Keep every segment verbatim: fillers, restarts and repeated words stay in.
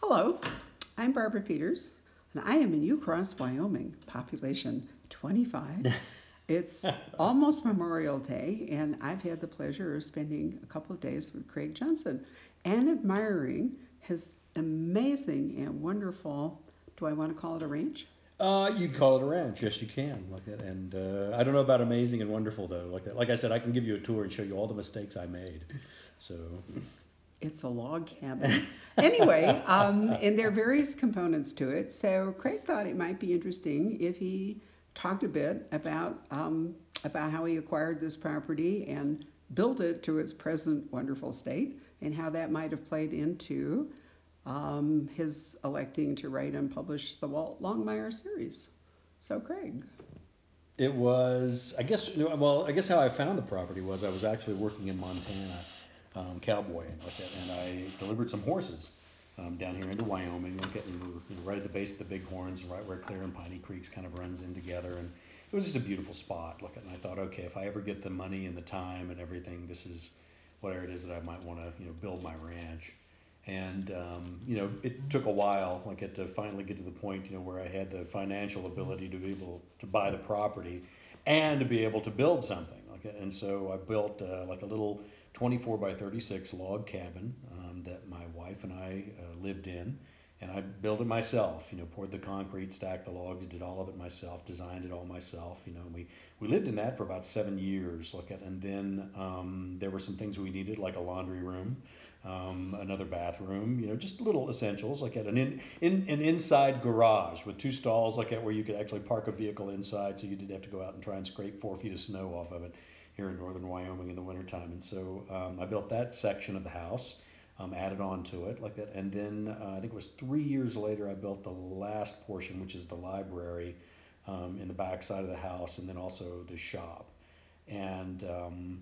Hello, I'm Barbara Peters, and I am in Ucross, Wyoming, population twenty-five. It's almost Memorial Day, and I've had the pleasure of spending a couple of days with Craig Johnson and admiring his amazing and wonderful, do I want to call it a ranch? Uh, you can call it a ranch, yes, you can. Like that, and uh, I don't know about amazing and wonderful though. Like that, like I said, I can give you a tour and show you all the mistakes I made. So It's a log cabin. Anyway, um, and there are various components to it. So Craig thought it might be interesting if he talked a bit about um, about how he acquired this property and built it to its present wonderful state, and how that might have played into um, his electing to write and publish the Walt Longmire series. So Craig. it was, I guess, you know, well, I guess how I found the property was I was actually working in Montana, um, cowboying like that, and I delivered some horses um, down here into Wyoming. Like that, and we were, you know, right at the base of the Bighorns, right where Clear and Piney Creeks kind of runs in together, and it was just a beautiful spot. Like, and I thought, okay, if I ever get the money and the time and everything, this is whatever it is that I might want to, you know, build my ranch. And um, you know, it took a while, like it to finally get to the point, you know, where I had the financial ability to be able to buy the property and to be able to build something. Like, and so I built uh, like a little twenty-four by thirty-six log cabin um, that my wife and I uh, lived in, and I built it myself. You know, poured the concrete, stacked the logs, did all of it myself, designed it all myself. You know, and we we lived in that for about seven years. Like, and then um, there were some things we needed, like a laundry room, um, another bathroom, you know, just little essentials, like at an in, in an inside garage with two stalls, like at where you could actually park a vehicle inside, so you didn't have to go out and try and scrape four feet of snow off of it here in northern Wyoming in the wintertime. And so um, I built that section of the house, um, added on to it like that, and then uh, I think it was three years later I built the last portion, which is the library um, in the back side of the house, and then also the shop. And um,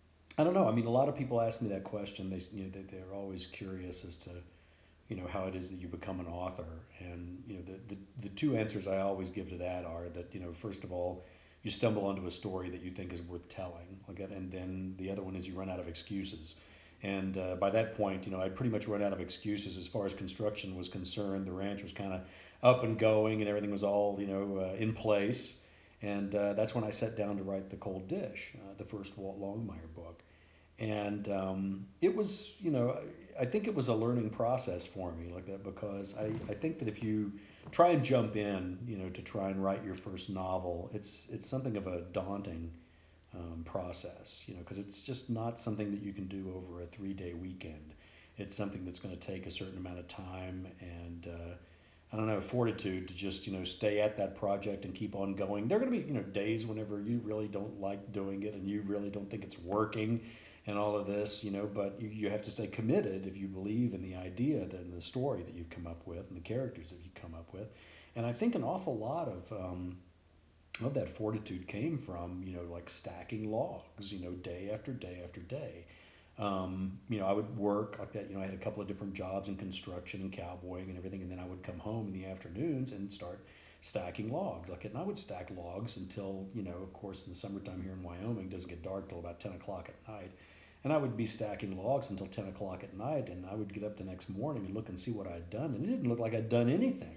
I don't know. I mean, a lot of people ask me that question. They, you know, they, they're always curious as to, you know, how it is that you become an author. And you know, the, the the two answers I always give to that are that, you know, first of all, you stumble onto a story that you think is worth telling, like, and then the other one is you run out of excuses. And uh, by that point, you know, I'd pretty much run out of excuses as far as construction was concerned. The ranch was kind of up and going, and everything was all, you know, uh, in place. And uh, that's when I sat down to write The Cold Dish, uh, the first Walt Longmire book. And um, it was, you know, I think it was a learning process for me like that, because I, I think that if you try and jump in, you know, to try and write your first novel, it's it's something of a daunting um, process, you know, because it's just not something that you can do over a three day weekend. It's something that's going to take a certain amount of time and uh, I don't know, fortitude to just, you know, stay at that project and keep on going. There are going to be, you know, days whenever you really don't like doing it and you really don't think it's working and all of this, you know, but you, you have to stay committed if you believe in the idea, then the story that you've come up with and the characters that you've come up with. And I think an awful lot of um, of that fortitude came from, you know, like stacking logs, you know, day after day after day. Um, you know, I would work like that. You know, I had a couple of different jobs in construction and cowboying and everything, and then I would come home in the afternoons and start stacking logs. Like, and I would stack logs until, you know, of course, in the summertime here in Wyoming, it doesn't get dark till about ten o'clock at night. And I would be stacking logs until ten o'clock at night, and I would get up the next morning and look and see what I'd done, and it didn't look like I'd done anything.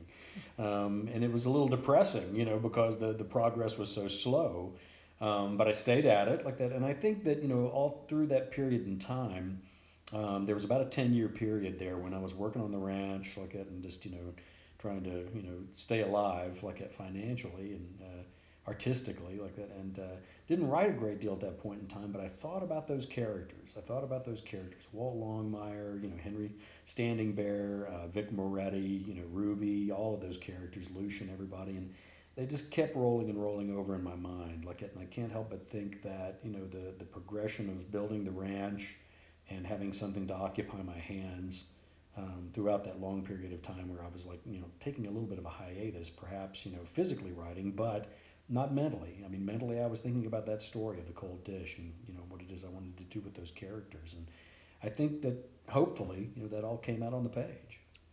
Um, and it was a little depressing, you know, because the, the progress was so slow. Um, but I stayed at it like that. And I think that, you know, all through that period in time, um, there was about a ten year period there when I was working on the ranch like that and just, you know, trying to, you know, stay alive like that financially and uh, artistically like that. And uh, didn't write a great deal at that point in time, but I thought about those characters. I thought about those characters. Walt Longmire, you know, Henry Standing Bear, uh, Vic Moretti, you know, Ruby, all of those characters, Lucian, everybody. And they just kept rolling and rolling over in my mind. Like, and I can't help but think that, you know, the the progression of building the ranch and having something to occupy my hands um, throughout that long period of time where I was like, you know, taking a little bit of a hiatus, perhaps, you know, physically writing, but not mentally. I mean, mentally, I was thinking about that story of the cold dish and, you know, what it is I wanted to do with those characters. And I think that hopefully, you know, that all came out on the page.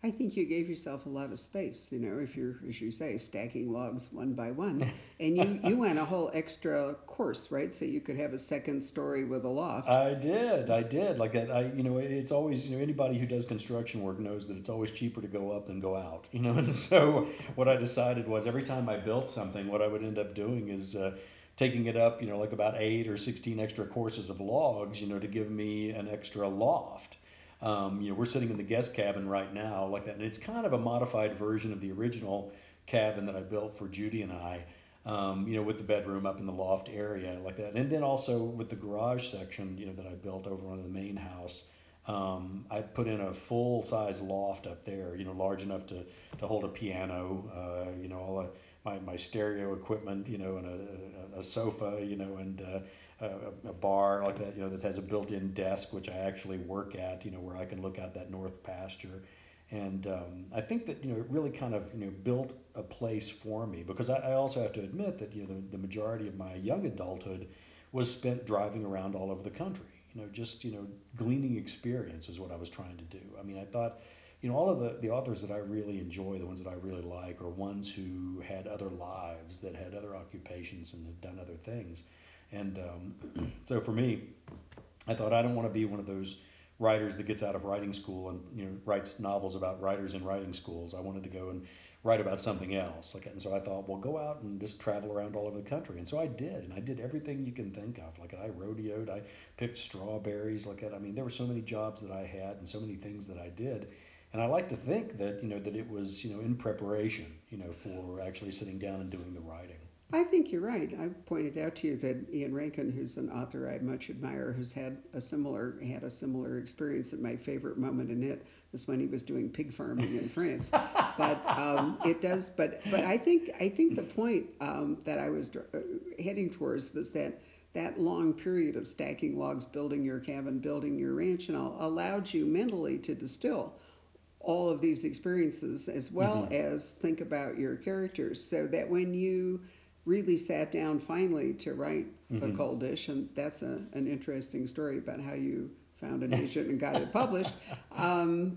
I think you gave yourself a lot of space, you know, if you're, as you say, stacking logs one by one. And you, you went a whole extra course, right? So you could have a second story with a loft. I did, I did. Like that, I, you know, it's always, you know, anybody who does construction work knows that it's always cheaper to go up than go out, you know. And so what I decided was every time I built something, what I would end up doing is uh, taking it up, you know, like about eight or sixteen extra courses of logs, you know, to give me an extra loft. Um, you know, we're sitting in the guest cabin right now, like that, and it's kind of a modified version of the original cabin that I built for Judy and I. Um, you know, with the bedroom up in the loft area like that, and then also with the garage section, you know, that I built over on the main house. Um, I put in a full-size loft up there, you know, large enough to, to hold a piano, uh, you know, all a, my my stereo equipment, you know, and a, a, a sofa, you know, and uh, a, a bar like that, you know, that has a built-in desk which I actually work at, you know, where I can look out that north pasture. And um, I think that, you know, it really kind of, you know, built a place for me, because I, I also have to admit that, you know, the, the majority of my young adulthood was spent driving around all over the country, you know, just, you know, gleaning experience is what I was trying to do. I mean, I thought, you know, all of the, the authors that I really enjoy, the ones that I really like, are ones who had other lives, that had other occupations and had done other things. And um, so for me, I thought I don't want to be one of those writers that gets out of writing school and, you know, writes novels about writers in writing schools. I wanted to go and write about something else. Like, and so I thought, well, go out and just travel around all over the country. And so I did, and I did everything you can think of. Like, I rodeoed, I picked strawberries. Like, I mean, there were so many jobs that I had and so many things that I did. And I like to think that, you know, that it was, you know, in preparation, you know, for actually sitting down and doing the writing. I think you're right. I pointed out to you that Ian Rankin, who's an author I much admire, has had a similar had a similar experience. And my favorite moment in it was when he was doing pig farming in France. But um, it does. But but I think I think the point um, that I was uh, heading towards was that that long period of stacking logs, building your cabin, building your ranch, and all allowed you mentally to distill all of these experiences, as well Mm-hmm. as think about your characters, so that when you really sat down finally to write A Mm-hmm. Cold Dish, and that's a, an interesting story about how you found an agent and got it published. Um,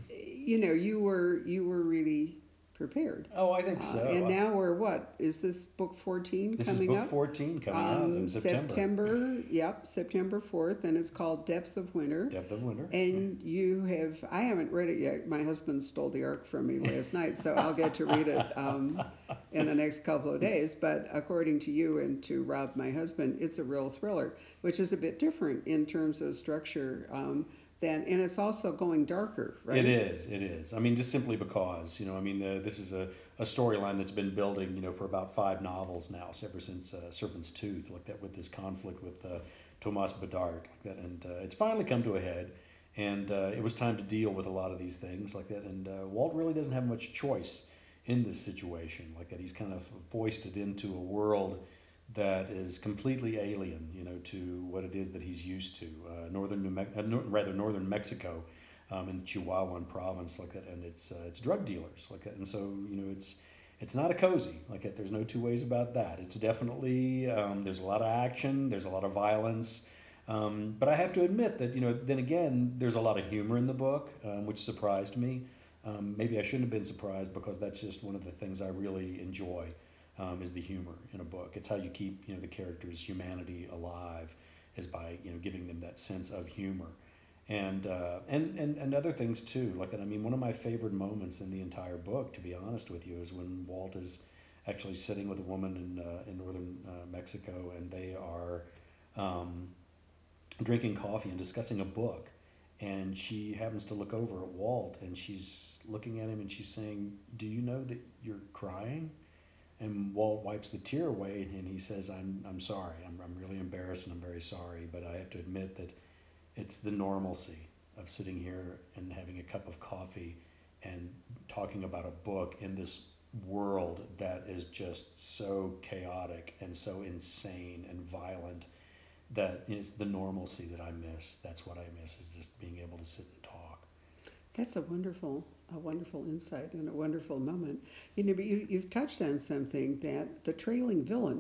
you know, you were you were really prepared. Oh, I think Uh, and so. now we're what? Is this book fourteen This is coming book up? fourteen coming out in Um, September. September, yep, September fourth, and it's called Depth of Winter. Depth of Winter. And you have, I haven't read it yet. My husband stole the Ark from me last night, so I'll get to read it um, in the next couple of days. But according to you and to Rob, my husband, it's a real thriller, which is a bit different in terms of structure. Um, than, and it's also going darker, right? It is, it is. I mean, just simply because, you know, I mean, uh, this is a, a storyline that's been building, you know, for about five novels now, so ever since uh, Serpent's Tooth, like that, with this conflict with uh, Thomas Bedard, like that, and uh, it's finally come to a head, and uh, it was time to deal with a lot of these things, like that, and uh, Walt really doesn't have much choice in this situation, like that. He's kind of foisted into a world that is completely alien, you know, to what it is that he's used to. Uh, northern New Me- uh, no, rather northern Mexico, um, in the Chihuahuan province, like that, and it's uh, it's drug dealers, like that, and so, you know, it's it's not a cozy, like that. There's no two ways about that. It's definitely, um, there's a lot of action, there's a lot of violence, um, but I have to admit that, you know, then again, there's a lot of humor in the book, um, which surprised me. Um, maybe I shouldn't have been surprised, because that's just one of the things I really enjoy, um, is the humor in a book. It's how you keep, you know, the characters' humanity alive, is by, you know, giving them that sense of humor, and uh, and and and other things too. Like, I mean, one of my favorite moments in the entire book, to be honest with you, is when Walt is actually sitting with a woman in uh, in northern uh, Mexico, and they are um, drinking coffee and discussing a book. And she happens to look over at Walt, and she's looking at him, and she's saying, "Do you know that you're crying?" And Walt wipes the tear away, and he says, I'm I'm sorry. I'm, I'm really embarrassed, and I'm very sorry, but I have to admit that it's the normalcy of sitting here and having a cup of coffee and talking about a book in this world that is just so chaotic and so insane and violent, that it's the normalcy that I miss. That's what I miss, is just being able to sit and talk. That's a wonderful, a wonderful insight and a wonderful moment. You know, but you, you've touched on something, that the trailing villain.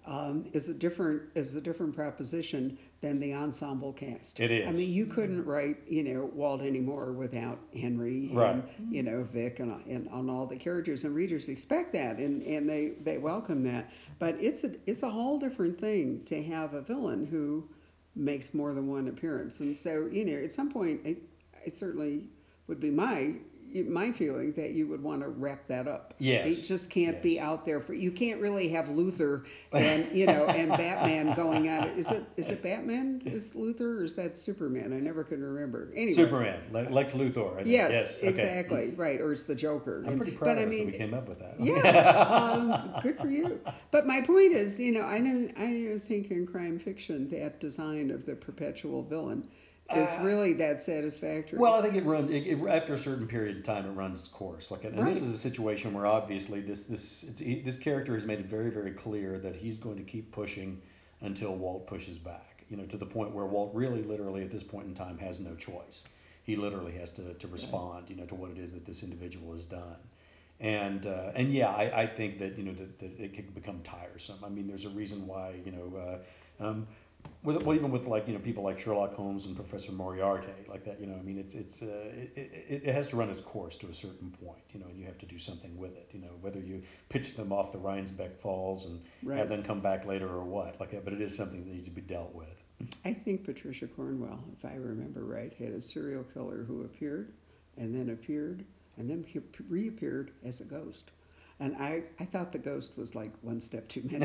um, is a different is a different proposition than the ensemble cast. It is. I mean, you couldn't write, you know, Walt anymore without Henry Right. and, you know, Vic and, and on all the characters, and readers expect that, and, and they, they welcome that. But it's a it's a whole different thing to have a villain who makes more than one appearance. And so, you know, at some point, it, it certainly would be my my feeling that you would want to wrap that up. Yes. It just can't yes. be out there for you can't really have Luther and you know and Batman going at it. Is it is it Batman is Luthor or is that Superman? I never can remember. Anyway. Superman, Lex Luthor. I think. Yes, yes. Okay. exactly. Right, or it's the Joker. I'm and, pretty proud but, of I us mean, that we came up with that. Yeah, um, good for you. But my point is, you know, I don't I don't think in crime fiction that design of the perpetual villain is Uh, really that satisfactory. Well, I think it runs it, it, after a certain period of time. It runs its course. Like, and Right. this is a situation where obviously this this it's, he, this character has made it very very clear that he's going to keep pushing until Walt pushes back. You know, to the point where Walt really literally at this point in time has no choice. He literally has to to respond. You know, to what it is that this individual has done. And uh, and yeah, I, I think that you know that, that it can become tiresome. I mean, there's a reason why you know. Uh, um, with, well, even with like you know people like Sherlock Holmes and Professor Moriarty, like that, you know, I mean, it's it's uh, it, it, it has to run its course to a certain point, you know, and you have to do something with it, you know, whether you pitch them off the Rhinesbeck Falls and Right. have them come back later or what, like that. But it is something that needs to be dealt with. I think Patricia Cornwell, if I remember right, had a serial killer who appeared and then appeared and then reappeared as a ghost. And I, I thought the ghost was like one step too many.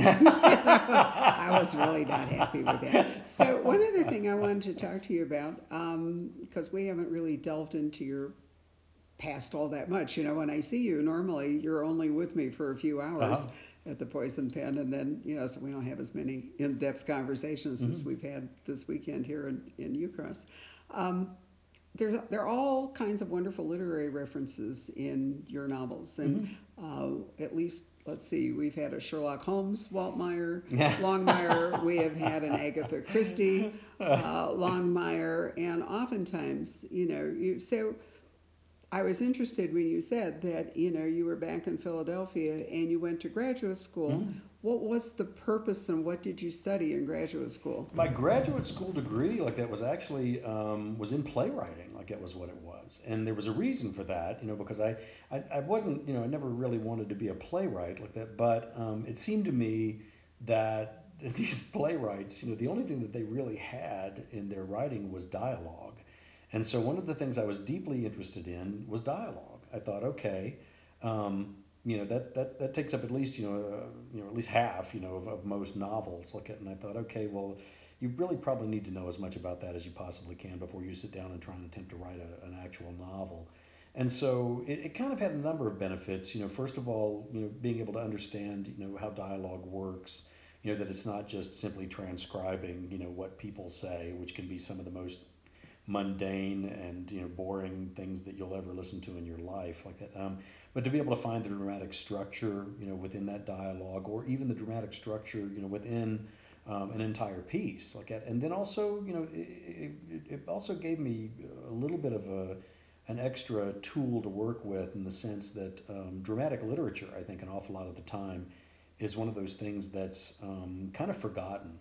I was really not happy with that. So one other thing I wanted to talk to you about, um, because we haven't really delved into your past all that much. You know, when I see you, normally you're only with me for a few hours Uh-huh. at the Poison Pen, and then, you know, so we don't have as many in-depth conversations Mm-hmm. as we've had this weekend here in, in Ucross. Um, There, there are all kinds of wonderful literary references in your novels, and Mm-hmm. uh, at least, let's see, we've had a Sherlock Holmes, Waltmeyer, Longmire, we have had an Agatha Christie, uh, Longmire, and oftentimes, you know, you, so I was interested when you said that, you know, you were back in Philadelphia and you went to graduate school. Mm-hmm. What was the purpose and what did you study in graduate school? My graduate school degree, like that, was actually um, was in playwriting. Like that was what it was, and there was a reason for that, you know, because I, I, I wasn't, you know, I never really wanted to be a playwright like that, but um, it seemed to me that these playwrights, you know, the only thing that they really had in their writing was dialogue, and so one of the things I was deeply interested in was dialogue. I thought, okay. Um, you know that that that takes up at least you know uh, you know at least half you know of, of most novels. Like it, and I thought, okay, well, you really probably need to know as much about that as you possibly can before you sit down and try and attempt to write a, an actual novel. And so it, it kind of had a number of benefits. You know, first of all, you know, being able to understand you know how dialogue works. You know that it's not just simply transcribing you know what people say, which can be some of the most mundane and you know boring things that you'll ever listen to in your life like that um, but to be able to find the dramatic structure you know within that dialogue or even the dramatic structure you know within um, an entire piece like that and then also you know it, it, it also gave me a little bit of a an extra tool to work with in the sense that um, dramatic literature I think an awful lot of the time is one of those things that's um, kind of forgotten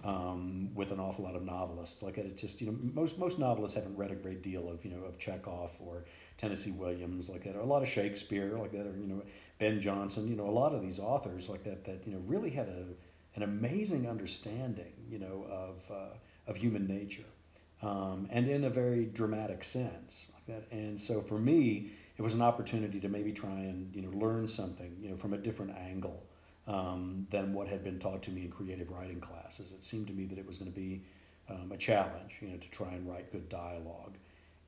um, with an awful lot of novelists. Like it's just, you know, most most novelists haven't read a great deal of, you know, of Chekhov or Tennessee Williams, like that, or a lot of Shakespeare, like that, or you know, Ben Jonson, you know, a lot of these authors like that that you know really had a an amazing understanding, you know, of uh, of human nature, um, and in a very dramatic sense, like that. And so for me, it was an opportunity to maybe try and you know learn something, you know, from a different angle um, than what had been taught to me in creative writing classes. It seemed to me that it was going to be um, a challenge, you know, to try and write good dialogue.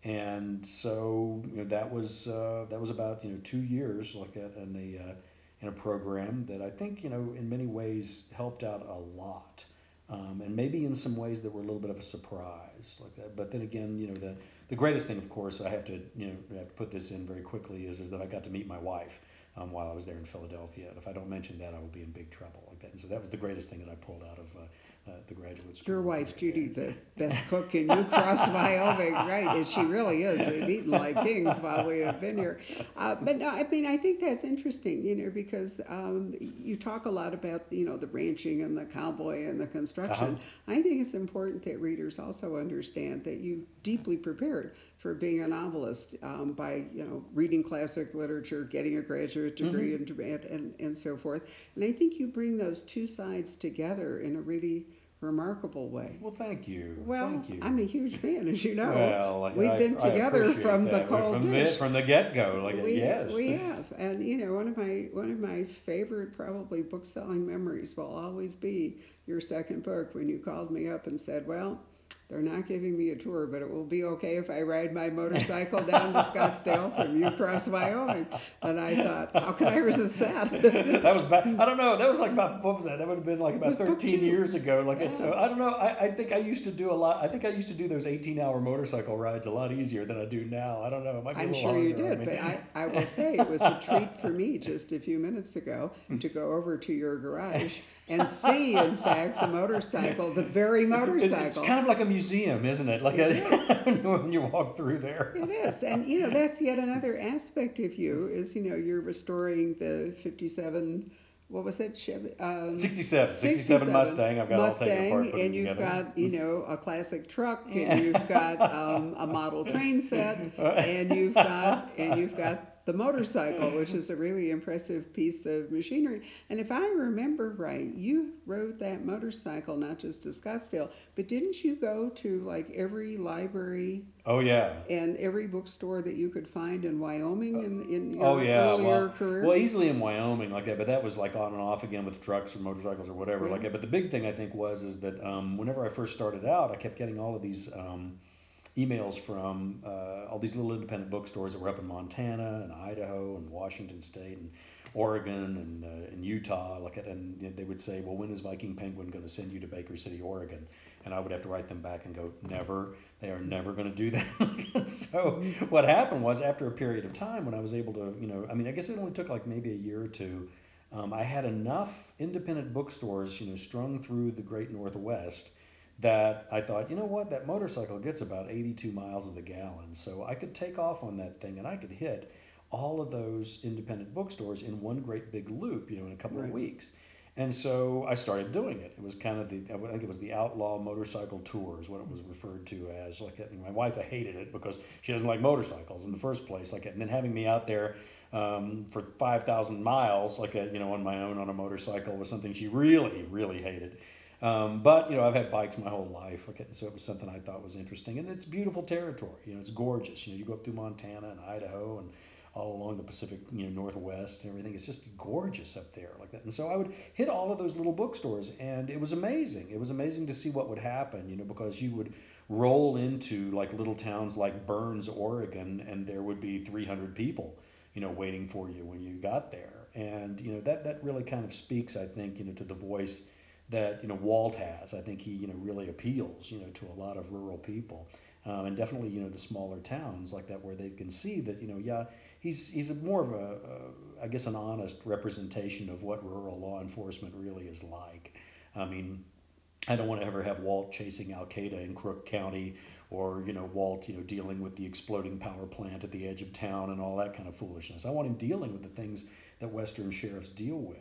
And so, you know, that was uh, that was about you know two years like that in a uh, in a program that I think you know in many ways helped out a lot, um, and maybe in some ways that were a little bit of a surprise like that. But then again, you know, the the greatest thing, of course, I have to you know I have to put this in very quickly is is that I got to meet my wife. Um, while I was there in Philadelphia. And if I don't mention that, I will be in big trouble like that. And so that was the greatest thing that I pulled out of uh, at the graduate school. Your wife, Judy, the best cook in New Cross, Wyoming, right? And she really is. We've eaten like kings while we have been here. Uh, but no, I mean, I think that's interesting, you know, because um, you talk a lot about, you know, the ranching and the cowboy and the construction. Uh-huh. I think it's important that readers also understand that you deeply prepared for being a novelist um, by, you know, reading classic literature, getting a graduate degree, mm-hmm. and, and and so forth. And I think you bring those two sides together in a really remarkable way. Well, thank you. Well, thank you. I'm a huge fan, as you know. Well, we've I, been I together from that. the cold from dish. The, from the get-go, like we, yes. We have, and you know, one of my one of my favorite, probably book-selling memories will always be your second book when you called me up and said, "Well, they're not giving me a tour, but it will be okay if I ride my motorcycle down to Scottsdale from Ucross, Wyoming." And I thought, how can I resist that? That was back, I don't know, that was like about, what was that? That would have been like about thirteen years ago. Like yeah. So I don't know, I, I think I used to do a lot, I think I used to do those eighteen hour motorcycle rides a lot easier than I do now. I don't know, it might be I'm a little sure you harder did, but I, I will say it was a treat for me just a few minutes ago to go over to your garage and see, in fact, the motorcycle, the very motorcycle. It's kind of like a museum, isn't it? Like it a, when you walk through there. It is, and you know that's yet another aspect of you is you know you're restoring the fifty-seven. What was it? Chevy, um, sixty-seven, sixty-seven Mustang. I've got Mustang, all taken apart, put and you've together. got you know a classic truck, and you've got um, a model train set, and you've got and you've got the motorcycle, which is a really impressive piece of machinery. And if I remember right, you rode that motorcycle not just to Scottsdale, but didn't you go to like every library? Oh yeah. And every bookstore that you could find in Wyoming in, in your oh, yeah. earlier well, career? Well, easily in Wyoming like that, but that was like on and off again with trucks or motorcycles or whatever yeah. like that. But the big thing I think was is that um, whenever I first started out, I kept getting all of these um, emails from uh, all these little independent bookstores that were up in Montana and Idaho and Washington State and Oregon and uh, and Utah. Like, and you know, they would say, well, when is Viking Penguin going to send you to Baker City, Oregon? And I would have to write them back and go, never. They are never going to do that. So what happened was after a period of time when I was able to, you know, I mean, I guess it only took like maybe a year or two. Um, I had enough independent bookstores, you know, strung through the great Northwest that I thought, you know what, that motorcycle gets about eighty-two miles of the gallon. So I could take off on that thing and I could hit all of those independent bookstores in one great big loop, you know, in a couple right. of weeks. And so I started doing it. It was kind of the, I think it was the Outlaw Motorcycle Tours, what it was referred to as. Like, I mean, my wife hated it because she doesn't like motorcycles in the first place. Like, and then having me out there um, for five thousand miles, like, a, you know, on my own on a motorcycle was something she really, really hated. Um, but, you know, I've had bikes my whole life, okay, so it was something I thought was interesting. And it's beautiful territory. You know, it's gorgeous. You know, you go up through Montana and Idaho and all along the Pacific, you know, Northwest and everything. It's just gorgeous up there like that. And so I would hit all of those little bookstores, and it was amazing. It was amazing to see what would happen, you know, because you would roll into like little towns like Burns, Oregon, and there would be three hundred people, you know, waiting for you when you got there. And, you know, that, that really kind of speaks, I think, you know, to the voice that, you know, Walt has. I think he, you know, really appeals, you know, to a lot of rural people. Um, and definitely, you know, the smaller towns like that where they can see that, you know, yeah, he's he's a more of a, a, I guess, an honest representation of what rural law enforcement really is like. I mean, I don't want to ever have Walt chasing Al Qaeda in Crook County or, you know, Walt, you know, dealing with the exploding power plant at the edge of town and all that kind of foolishness. I want him dealing with the things that Western sheriffs deal with.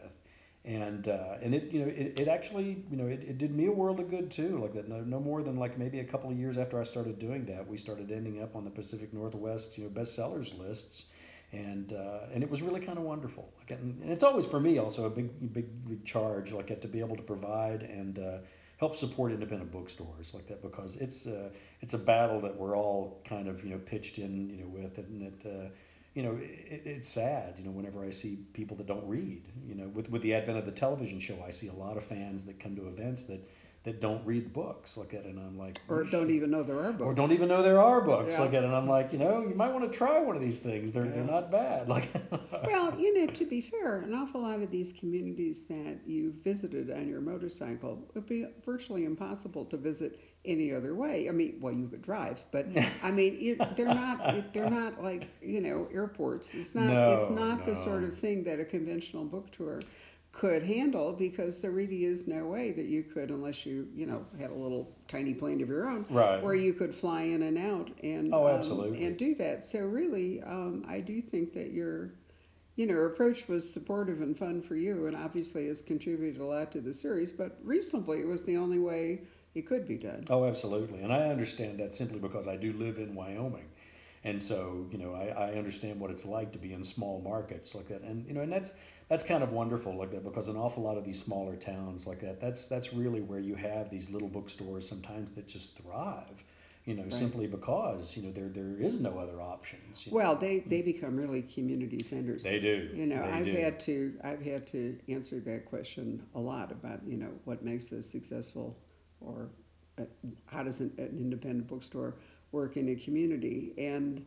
And uh, and it you know it, it actually you know it, it did me a world of good too. Like that no, no more than like maybe a couple of years after I started doing that, we started ending up on the Pacific Northwest you know bestsellers lists, and uh, and it was really kind of wonderful. Like, and it's always for me also a big big big charge like that to be able to provide and uh, help support independent bookstores like that because it's uh, it's a battle that we're all kind of you know pitched in you know with and it. Uh, You know, it, it's sad, you know, whenever I see people that don't read. You know, with, with the advent of the television show, I see a lot of fans that come to events that, that don't read the books like that, and I'm like... Or don't even know there are books. Or don't even know there are books yeah. like that, and I'm like, you know, you might want to try one of these things. They're, yeah. they're not bad. Like. Well, you know, to be fair, an awful lot of these communities that you visited on your motorcycle would be virtually impossible to visit any other way. I mean, well, you could drive, but I mean, it, they're not it, they're not like you know airports. It's not no, it's not no. the sort of thing that a conventional book tour could handle, because there really is no way that you could, unless you, you know, had a little tiny plane of your own, Right. where you could fly in and out and Oh, um, absolutely. and do that. So really, um, I do think that your, you know, approach was supportive and fun for you, and obviously has contributed a lot to the series. But reasonably, it was the only way it could be done. Oh, absolutely. And I understand that simply because I do live in Wyoming. And so, you know, I, I understand what it's like to be in small markets like that. And, you know, and that's that's kind of wonderful like that, because an awful lot of these smaller towns like that, that's that's really where you have these little bookstores sometimes that just thrive, you know, Right. simply because, you know, there there is no other options. You know. Well, they, they become really community centers. They do. You know, They I've do. had to I've had to answer that question a lot about, you know, what makes a successful, or uh, how does an, an independent bookstore work in a community. And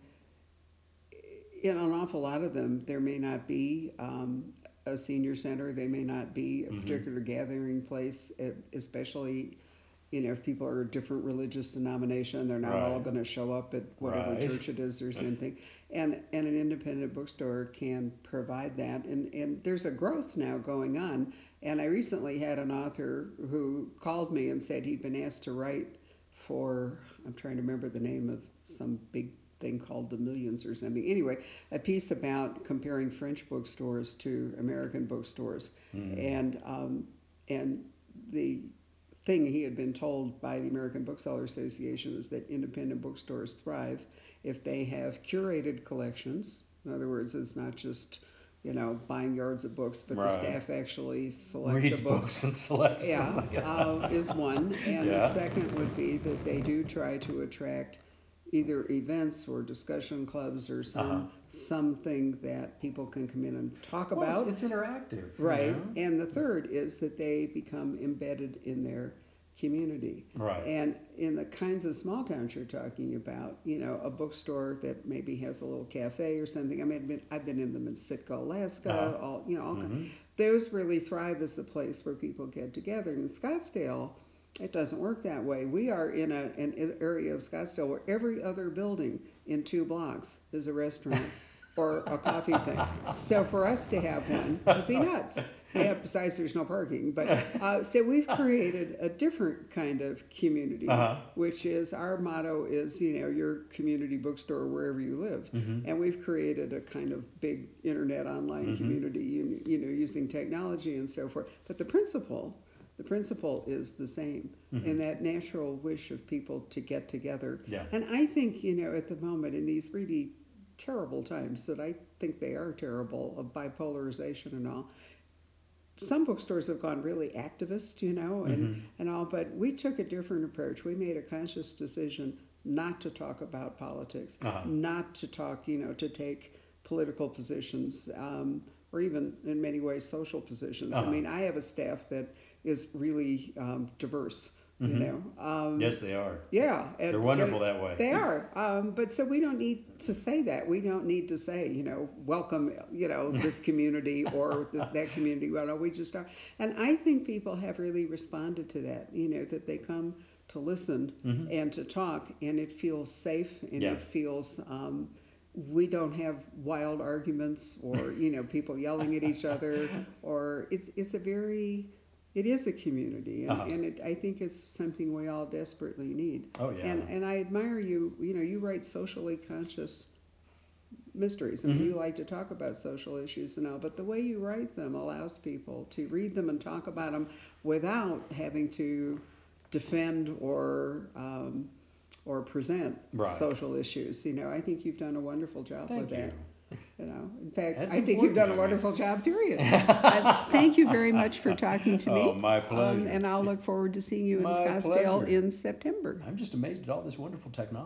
in an awful lot of them, there may not be um, a senior center. They may not be a Mhm. particular gathering place, e- especially, you know, if people are a different religious denomination, they're not all Right. going to show up at whatever Right. church it is or something. And and an independent bookstore can provide that. And, and there's a growth now going on. And I recently had an author who called me and said he'd been asked to write for, I'm trying to remember the name of some big thing called The Millions or something. Anyway, a piece about comparing French bookstores to American bookstores. Mm. And um, and the thing he had been told by the American Bookseller Association is that independent bookstores thrive if they have curated collections. In other words, it's not just, you know, buying yards of books, but Right. the staff actually select Reads the books. books and selects Yeah, them. uh, is one. And the Yeah. second would be that they do try to attract either events or discussion clubs or some Uh-huh. something that people can come in and talk Well, about. it's, it's interactive. you Right. know? And the third is that they become embedded in their community. Right. And in the kinds of small towns you're talking about, you know, a bookstore that maybe has a little cafe or something. I mean, I've been, I've been in them in Sitka, Alaska, Uh-huh. all, you know, all Mhm. kinds. Those really thrive as a place where people get together. And in Scottsdale, it doesn't work that way. We are in a, an area of Scottsdale where every other building in two blocks is a restaurant or a coffee thing. So for us to have one would be nuts. Yeah, besides, there's no parking. But uh, so we've created a different kind of community, Uh-huh. which is our motto is, you know, your community bookstore wherever you live. Mhm. And we've created a kind of big internet online Mhm. community, you, you know, using technology and so forth. But the principle, the principle is the same, Mhm. and that natural wish of people to get together. Yeah. And I think, you know, at the moment in these really terrible times that I think they are terrible, of bipolarization and all, some bookstores have gone really activist, you know, and, Mhm. and all, but we took a different approach. We made a conscious decision not to talk about politics, Uh-huh. not to talk, you know, to take political positions, um, or even in many ways social positions. Uh-huh. I mean, I have a staff that is really um, diverse, you Mhm. know. Um, Yes, they are. yeah. And, They're wonderful and that way. They are. Um, but so we don't need to say that. We don't need to say, you know, welcome, you know, this community or th- that community. Well, no, we just are. And I think people have really responded to that, you know, that they come to listen Mhm. and to talk, and it feels safe, and Yeah. it feels um, we don't have wild arguments or, you know, people yelling at each other, or it's it's a very it is a community, and, Uh-huh. and it, I think it's something we all desperately need. Oh, yeah. And and I admire you. You know, you write socially conscious mysteries. I mean, Mhm. you like to talk about social issues and all, but the way you write them allows people to read them and talk about them without having to defend or um, or present Right. social issues. You know, I think you've done a wonderful job Thank with you. that. You know, in fact, That's I think you've done important a to me. wonderful job, period. Uh, thank you very much for talking to me. Oh, my pleasure. Um, and I'll look forward to seeing you in My Scottsdale pleasure. in September. I'm just amazed at all this wonderful technology.